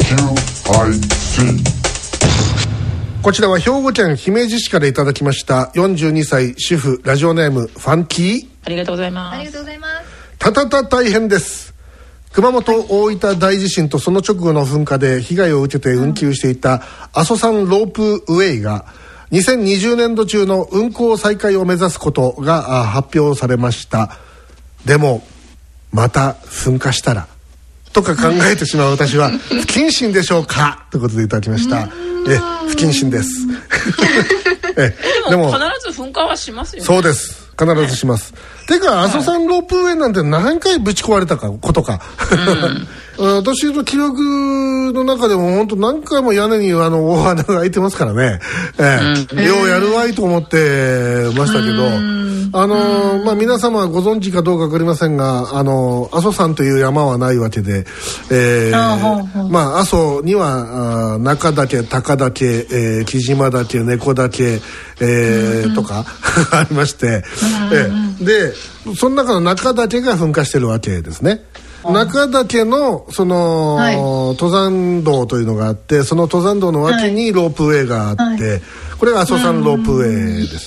こちらは兵庫県姫路市からいただきました42歳主婦ラジオネームファンキー。 ありがとうございます。 ありがとうございます。 大変です。熊本、大分大地震とその直後の噴火で被害を受けて運休していた阿蘇山ロープウェイが2020年度中の運行再開を目指すことが発表されました。でもまた噴火したらとか考えてしまう私は不謹慎でしょうかということでいただきました。不謹慎ですでも必ず噴火はしますよね。 そうです、必ずします、てか阿蘇山ロープウェイなんて何回ぶち壊れたことか、私の記憶の中でも本当何回も屋根に大穴が開いてますからね、ようやるわいと思ってましたけど、皆様ご存知かどうか分かりませんが阿蘇山という山はないわけで、阿蘇には中岳、高岳、木島岳、猫岳、とかありまして、でその中の中岳が噴火してるわけですね。中岳のその、登山道というのがあって、その登山道の脇にロープウェイがあって、これが阿蘇山ロープウェイです。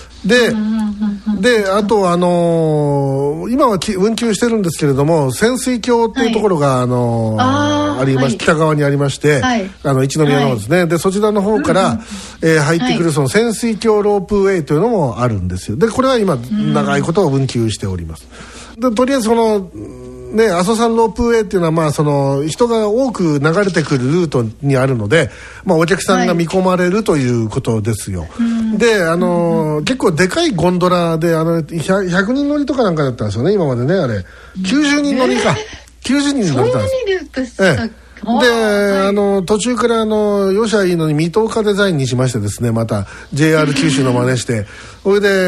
であと今は運休してるんですけれども、潜水橋っていうところがありまして、北側にありまして、一宮の方ですね、でそちらの方から、入ってくるその潜水橋ロープウェイというのもあるんですよ。でこれは今長いことを運休しております。でとりあえずその阿蘇山ロープウェイっていうのはその人が多く流れてくるルートにあるので、お客さんが見込まれるということですよ。で結構でかいゴンドラで100人乗りとかなんかだったんですよね、今までね。あれ90人乗りか、90人乗りたんです。で途中からよしゃいいのに水戸岡デザインにしましてですね、また JR 九州の真似してそれで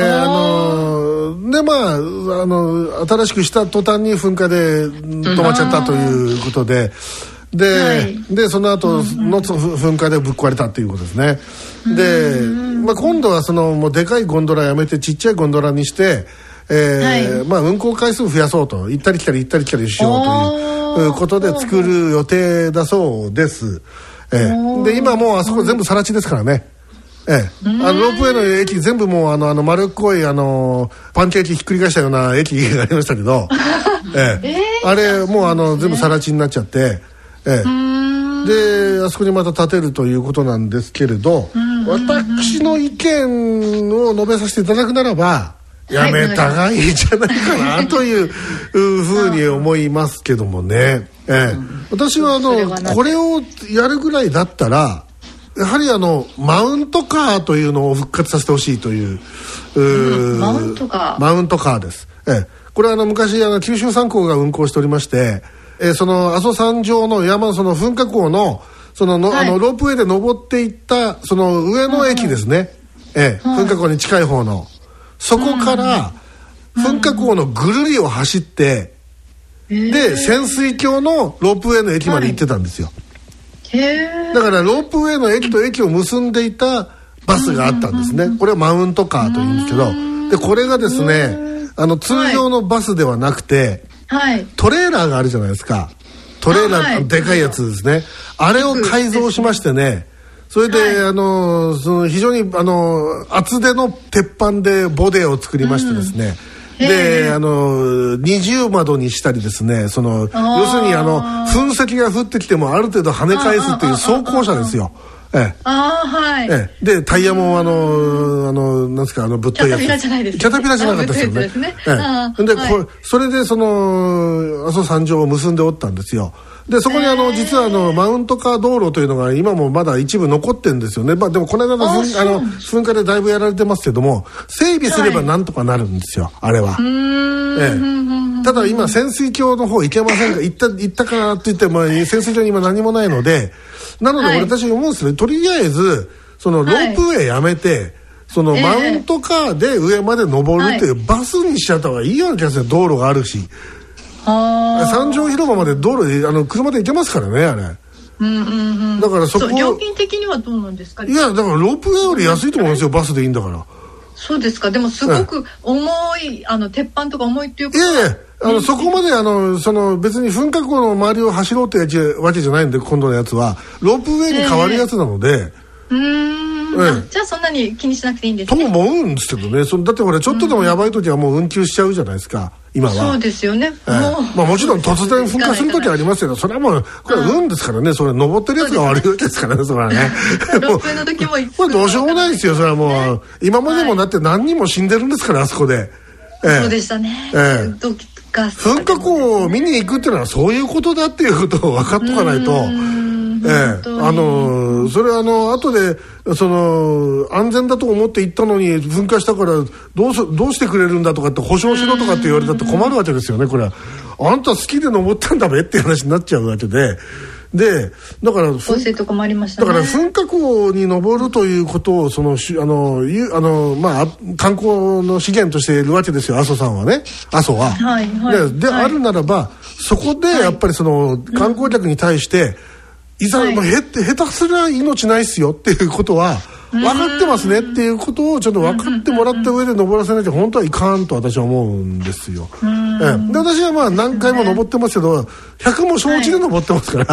新しくした途端に噴火で止まっちゃったということで、でその後の噴火でぶっ壊れたということですね。で、今度はもうでかいゴンドラやめてちっちゃいゴンドラにして、運行回数増やそうと、行ったり来たり行ったり来たりしようということで作る予定だそうです。で今もうあそこ全部更地ですからね。ロープウェイの駅全部もう丸っこいパンケーキひっくり返したような駅がありましたけど、あれもう全部更地になっちゃって、であそこにまた建てるということなんですけれど、私の意見を述べさせていただくならばやめたがいいんじゃないかなというふうに思いますけどもね。私はこれをやるぐらいだったらやはりマウントカーというのを復活させてほしいという、 マウントカーです。これは昔九州山港が運行しておりまして、その阿蘇山上の山のその噴火口のロープウェイで登っていったその上の駅ですね、噴火口に近い方のそこから噴火口のぐるりを走って、で潜水橋のロープウェイの駅まで行ってたんですよ。だからロープウェイの駅と駅を結んでいたバスがあったんですね。これはマウントカーというんですけど、でこれがですね通常のバスではなくて、トレーラーがあるじゃないですか。トレーラー、でかいやつですね。あれを改造しましてね、それで、その非常に厚手の鉄板でボディを作りましてですね、で二重窓にしたりですね、要するに噴石が降ってきてもある程度跳ね返すっていう装甲車ですよ。でタイヤもなんですかぶっといやつ、キャタピラじゃないですね。キャタピラじゃなかったですよね。でそれで阿蘇山上を結んでおったんですよ。でそこに実はマウントカー道路というのが今もまだ一部残ってるんですよね。でもこの間の噴火でだいぶやられてますけども、整備すればなんとかなるんですよ、あれは。ただ今潜水橋の方行けませんが、行ったかなって言っても潜水橋に今何もないので、なので俺たち思うんですね、とりあえずそのロープウェイやめて、そのマウントカーで上まで登るっていうバスにしちゃった方がいいような気がする。道路があるし、三条広場まで道路で車で行けますからね、あれ。だからそこ料金的にはどうなんですか。 いやだからロープウェイより安いと思うんですよ、バスでいいんだから。 そうですか。でもすごく重い鉄板とか重いっていうことは。 そこまでその別に噴火口の周りを走ろうってわけじゃないんで、今度のやつはロープウェイに変わるやつなので、 じゃあそんなに気にしなくていいんですね。 とも思うんですけどね。だってほらちょっとでもやばい時はもう運休しちゃうじゃないですか今は。 そうですよね。 もちろん突然噴火する時はありますけど、それはもうこれは運ですからね。それ登ってるやつが悪いわけですからね。それはね。 ロープウェイの時もこれどうしようもないですよ。それはもう今までもだって何人も死んでるんですから、あそこで。 そうでしたね。 噴火口を見に行くっていうのはそういうことだっていうことを分かっとかないと。それ後で安全だと思って行ったのに噴火したからどうしてくれるんだとかって保証しろとかって言われたって困るわけですよね。これはあんた好きで登ったんだべっていう話になっちゃうわけで。だから噴火口に登るということを観光の資源としているわけですよ、阿蘇山はね。阿蘇は、であるならばそこでやっぱり観光客に対していざ下手すりゃ命ないっすよっていうことは分かってますねっていうことをちょっと分かってもらった上で登らせないと本当はいかんと私は思うんですよ。で私は何回も登ってますけど100も承知で登ってますから。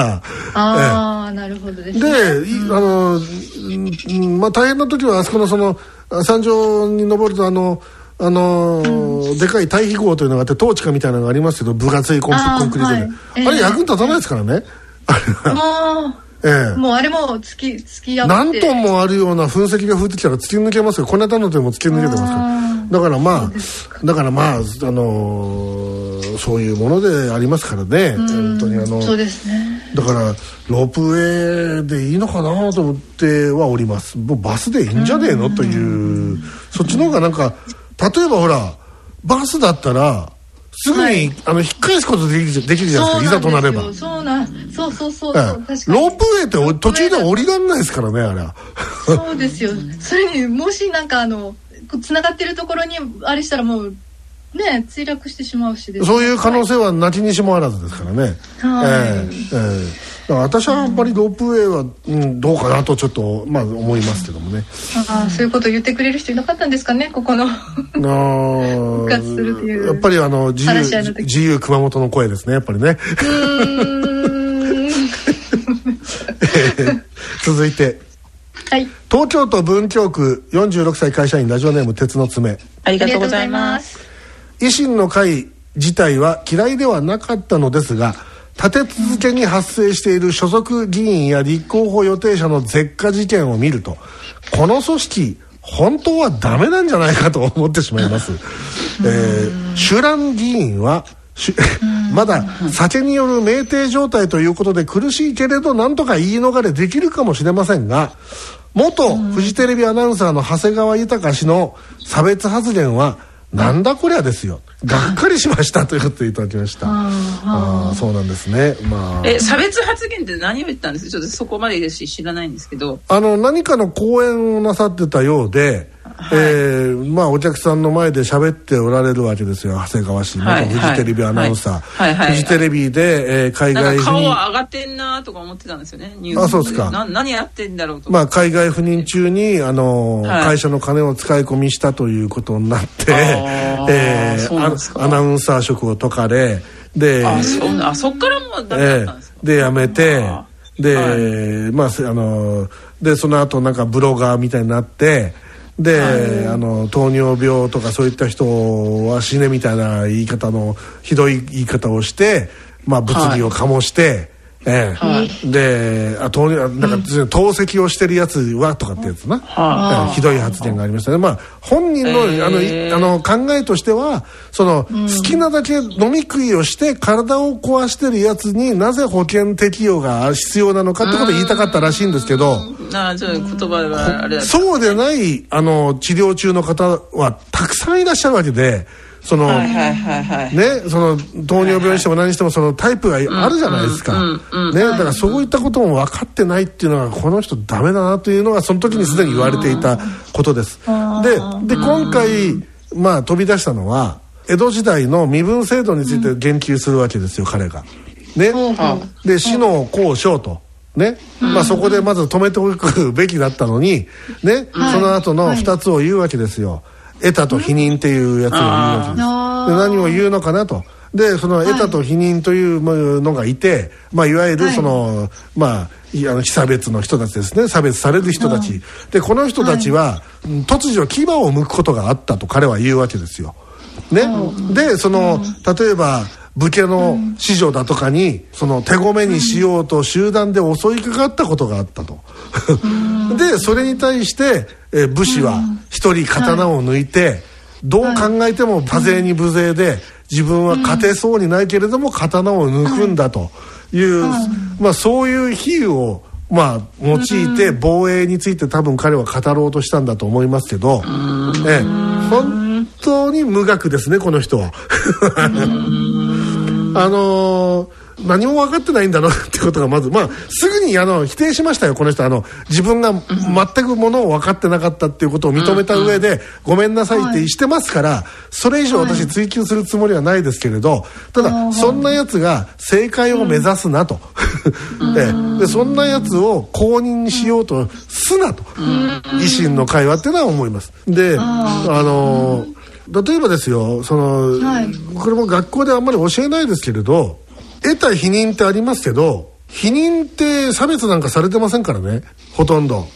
なるほどですね。 で大変な時はあそこの山上に登るとでかい対比号というのがあってトーチカみたいなのがありますけど、分厚いコンクリートで、あれ役に立たないですからね。 もうあれも突き合って何トンもあるような噴石が降ってきたら突き抜けますよ。この間のでも突き抜けてますから。だからそういうものでありますからね。本当にそうですね。 だからロープウェイでいいのかなと思ってはおります。もうバスでいいんじゃねえのという、そっちの方が例えばほらバスだったらすぐに、引っ返すことできるじゃないですか、いざとなれば。そう確かに。ロープウェイって途中で降りられないですからね、あれは。 そうですよ。それにもし繋がってるところにあれしたらもうね墜落してしまうしです、ね、 そういう可能性はなきにしもあらずですからね。だから私はあんまりロープウェイは、どうかなとちょっと思いますけどもね。 そういうことを言ってくれる人いなかったんですかね、ここの復活するっていう。 やっぱり自由熊本の声ですね、やっぱりね。続いて、東京都文京区46歳会社員、ラジオネーム鉄の爪。 ありがとうございます。 維新の会自体は嫌いではなかったのですが、立て続けに発生している所属議員や立候補予定者の絶火事件を見ると、この組織本当はダメなんじゃないかと思ってしまいます。朱蘭議員はまだ酒による酩酊状態ということで苦しいけれど何とか言い逃れできるかもしれませんが、元フジテレビアナウンサーの長谷川豊氏の差別発言はなんだこりゃですよ、がっかりしましたということでいただきました。そうなんですね。 差別発言って何を言ったんですか？ちょっとそこまでですし知らないんですけど、 何かの講演をなさってたようで、お客さんの前で喋っておられるわけですよ、長谷川氏、元フジテレビアナウンサー。フジテレビで、海外顔は上がってんなとか思ってたんですよね、ニュースで。 そうですか。 何やってんだろうと。 海外赴任中に会社の金を使い込みしたということになって、アナウンサー職を解かれ、でそっからもうダメだったんですか。 で辞めて、でその後ブロガーみたいになって、で、糖尿病とかそういった人は死ねみたいな言い方のひどい言い方をして、物議を醸して、で糖石をしてるやつはとかってやつな、ひどい発言がありましたね。本人の、考えとしては好きなだけ飲み食いをして体を壊してるやつになぜ保険適用が必要なのかってことを言いたかったらしいんですけど、そうでない治療中の方はたくさんいらっしゃるわけで、糖尿病にしても何にしてもタイプがあるじゃないですか。だからそういったことも分かってないっていうのはこの人ダメだなというのがその時にすでに言われていたことです。で今回飛び出したのは江戸時代の身分制度について言及するわけですよ、彼が。で死の功章と。そこでまず止めておくべきだったのに、その後の2つを言うわけですよ。得たと否認っていうやつを言うわけです。で何を言うのかなと。 でその得たと否認というのがいて、いわゆるその、被差別の人たちですね、差別される人たち、でこの人たちは、突如牙を剥くことがあったと彼は言うわけですよ、ね。でその例えば武家の子女だとかにその手ごめにしようと集団で襲いかかったことがあったとでそれに対して、武士は一人刀を抜いて、どう考えても多勢に無勢で自分は勝てそうにないけれども刀を抜くんだという、そういう比喩を用いて防衛について多分彼は語ろうとしたんだと思いますけど、本当に無学ですねこの人は何も分かってないんだろうってことがまず、すぐに否定しましたよこの人。自分が全くものを分かってなかったっていうことを認めた上で、ごめんなさいってしてますから、それ以上私追求するつもりはないですけれど、ただそんなやつが正解を目指すなとでそんなやつを公認にしようとすなと、維新の会はっていうのは思います。で例えばですよ、これも学校であんまり教えないですけれど、得た否認ってありますけど、否認って差別なんかされてませんからね、ほとんど。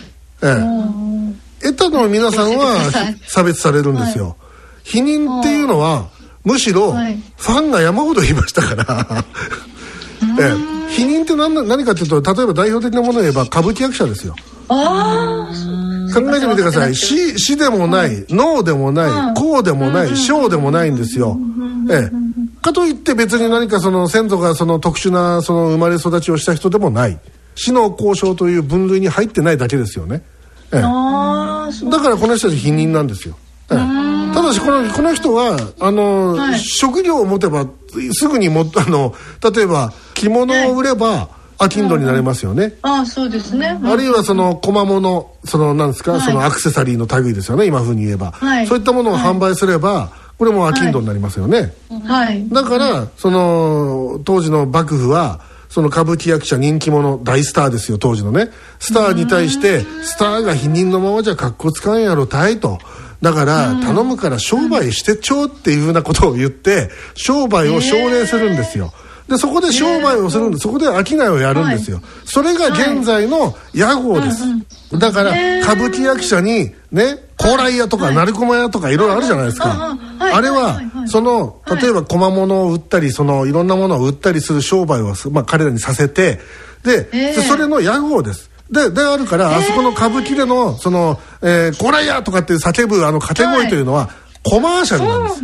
得たの皆さんは差別されるんですよ。否認っていうのはむしろファンが山ほどいましたから否認って何かというと、例えば代表的なものを言えば歌舞伎役者ですよ。考えてみてください。死でもない、脳でもない、公でもない、小でもないんですよ。かといって別に何かその先祖がその特殊なその生まれ育ちをした人でもない、死の交渉という分類に入ってないだけですよね。だからこの人たち否認なんですよ。ただしこの人は職業を持てばすぐに例えば着物を売れば商人になれますよね。 そうですね。 あるいはその小物、なんですか、そのアクセサリーの類ですよね、今風に言えば、そういったものを販売すれば、これも商人になりますよね。だからその当時の幕府はその歌舞伎役者、人気者、大スターですよ当時のね、スターに対してスターが否認のままじゃ格好つかんやろたいと、だから頼むから商売してちょうっていうふうなことを言って商売を奨励するんですよ。でそこで商売をするんで、そこで商いをやるんですよ。それが現在の屋号です。だから歌舞伎役者にね、高麗屋とか鳴駒屋とかいろいろあるじゃないですか。あれはその例えば小物を売ったり、そのいろんなものを売ったりする商売を彼らにさせて、でそれの屋号です。であるから、あそこの歌舞伎でのその高麗屋とかって叫ぶ掛け声というのはコマーシャルなんです。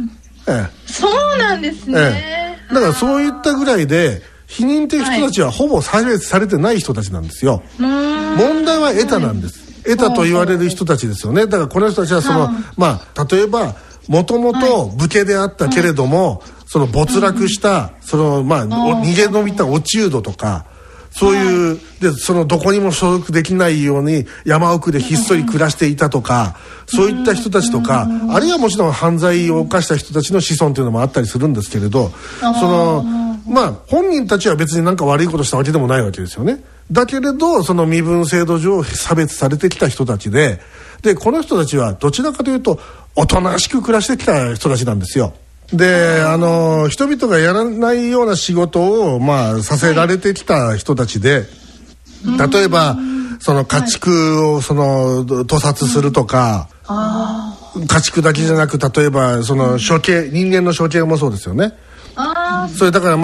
そうなんですね。 だからそういったぐらいで否認っていう人たちはほぼ差別されてない人たちなんですよ。問題は得たなんです。得たと言われる人たちですよね。だからこの人たちはその例えばもともと武家であったけれども、その没落したその逃げ延びた落人とか、そういうでそのどこにも所属できないように山奥でひっそり暮らしていたとか、そういった人たちとか、あるいはもちろん犯罪を犯した人たちの子孫というのもあったりするんですけれど、本人たちは別に何か悪いことしたわけでもないわけですよね。だけれどその身分制度上差別されてきた人たちで、この人たちはどちらかというとおとなしく暮らしてきた人たちなんですよ。で人々がやらないような仕事をさせられてきた人たちで、例えばその家畜を屠殺するとか、家畜だけじゃなく、例えばその処刑、人間の処刑もそうですよね。それだから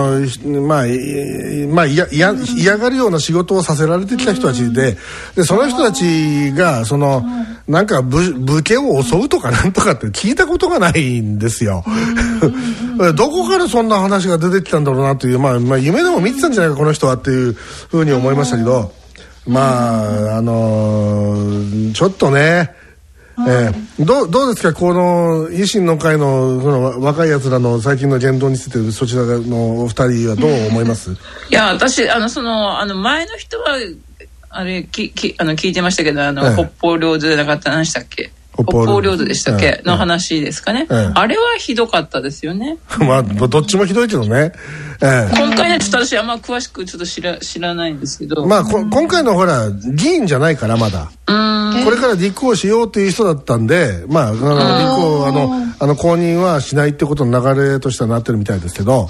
嫌がるような仕事をさせられてきた人たちで、その人たちがなんか武家を襲うとかなんとかって聞いたことがないんですよ。どこからそんな話が出てきたんだろうなという、夢でも見てたんじゃないかこの人はっていうふうに思いましたけど、ちょっとね、どうですか、この維新の会のこの若いやつらの最近の言動について、そちらのお二人はどう思います？ いや、私前の人は聞いてましたけど、北方領土でなかった、何でしたっけ、北方領土でしたっけ、の話ですかね、あれはひどかったですよね。 どっちもひどいけどね。 今回のちょっと私あんま詳しくちょっと知らないんですけど、 今回のほら議員じゃないからまだ。ここれから立候補しようという人だったんで、立候補公認はしないってことの流れとしてはなってるみたいですけど、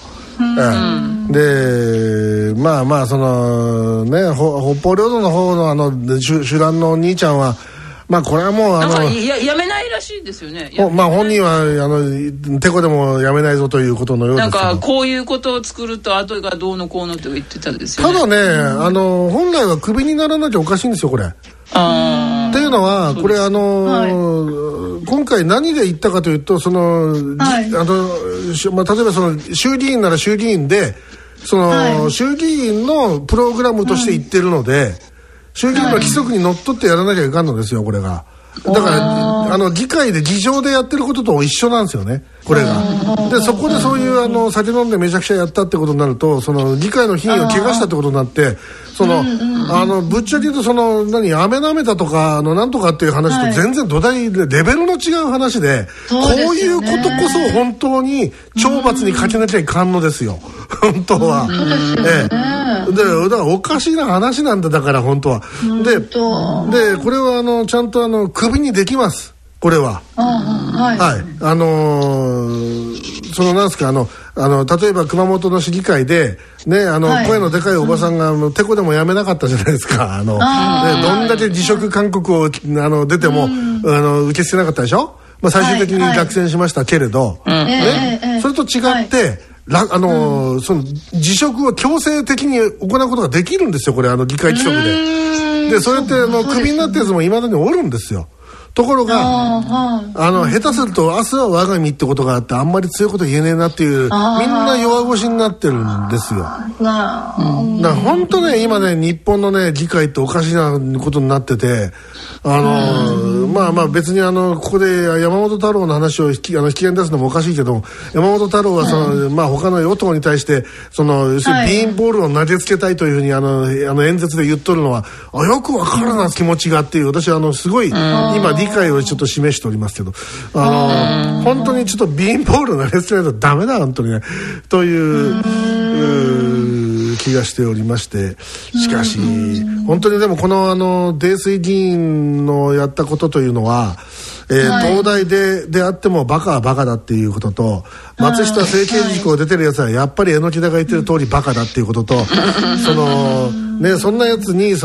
でそのね北方領土の方の主乱のお兄ちゃんはこれはもうやめないらしいですよね。 本人はてこでもやめないぞということのようですけど、 なんかこういうことを作ると後がどうのこうのって言ってたんですよね。 ただね、本来はクビにならなきゃおかしいんですよこれ。っていうのはこれ今回何で言ったかというと、例えばその衆議院なら衆議院で衆議院のプログラムとして言ってるので、衆議院の規則にのっとってやらなきゃいかんのですよこれが。だから議会で議場でやってることと一緒なんですよねこれが。でそこでそういう酒飲んでめちゃくちゃやったってことになると、その議会の品位を怪我したってことになって、ぶっちゃけ言うと飴舐めたとかなんとかっていう話と全然土台でレベルの違う話で、こういうことこそ本当に懲罰にかけなきゃいかんのですよ本当は。だからおかしな話なんだから本当は。でこれはちゃんとクビにできますこれは。なんすか例えば熊本の市議会でね声のでかいおばさんがてこでもやめなかったじゃないですか。どんだけ辞職勧告を出ても受け付けなかったでしょ。最終的に落選しましたけれど、それと違ってその辞職を強制的に行うことができるんですよこれ議会規則で。でそれってクビになったやつもいまだにおるんですよ。ところが下手すると明日は我が身ってことがあって、あんまり強いこと言えねえなっていうみんな弱腰になってるんですよ。だから本当ね今ね日本のね議会っておかしなことになってて、別にここで山本太郎の話を引き合いに出すのもおかしいけど、山本太郎は他の与党に対して要するにビーンボールを投げつけたいというふうに演説で言っとるのはよくわからな気持ちがっていう、私すごい今理解をちょっと示しておりますけど、本当にちょっとビーンボール投げつけないとダメだ本当にねという気がしておりまして、しかし本当にでもこの泥酔議員のやったことというのは、東大であってもバカはバカだっていうことと、松下政経塾を出てるやつはやっぱり榎田が言ってる通りバカだっていうことと、そんなやつに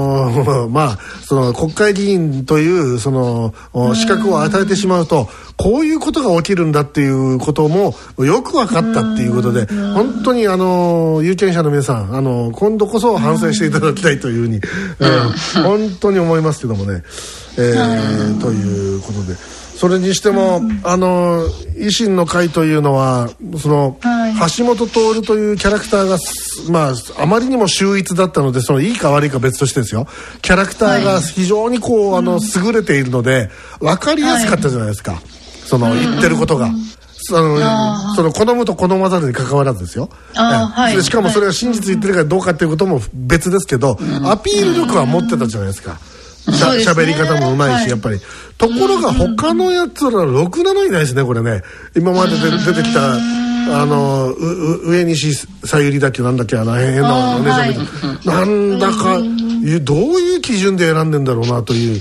国会議員という資格を与えてしまうと、こういうことが起きるんだっていうこともよく分かったっていうことで、本当に有権者の皆さん今度こそ反省していただきたいというふうに、本当に思いますけどもね。ということで、それにしても維新の会というのは橋本徹というキャラクターがあまりにも秀逸だったので、いいか悪いか別としてですよ、キャラクターが非常に優れているので分かりやすかったじゃないですか、言ってることが。好むと好まざるに関わらずですよ。しかもそれが真実言ってるかどうかっていうことも別ですけど、アピール力は持ってたじゃないですか。喋り方もうまいし、やっぱり。ところが他のやつらろくなのいないですねこれね。今まで出てきた上西さゆりだっけなんだっけ変なお姉さんみたいな、なんだかどういう基準で選んでんだろうなという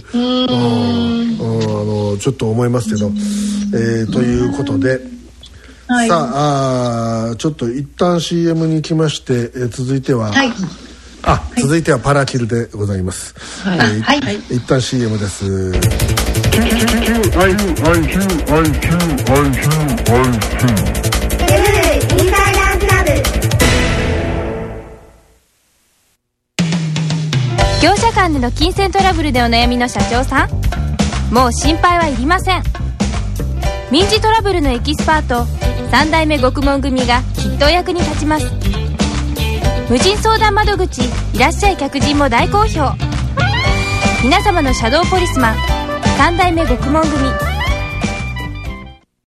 ちょっと思いますけど、ということで、さあちょっと一旦 CM に行きまして、続いては続いてはパラキルでございます。一旦 CM です。 業者間での金銭トラブルでお悩みの社長さん、もう心配はいりません。民事トラブルのエキスパート3代目獄門組がきっとお役に立ちます。無人相談窓口いらっしゃい客人も大好評。皆様のシャドーポリスマン3代目獄門組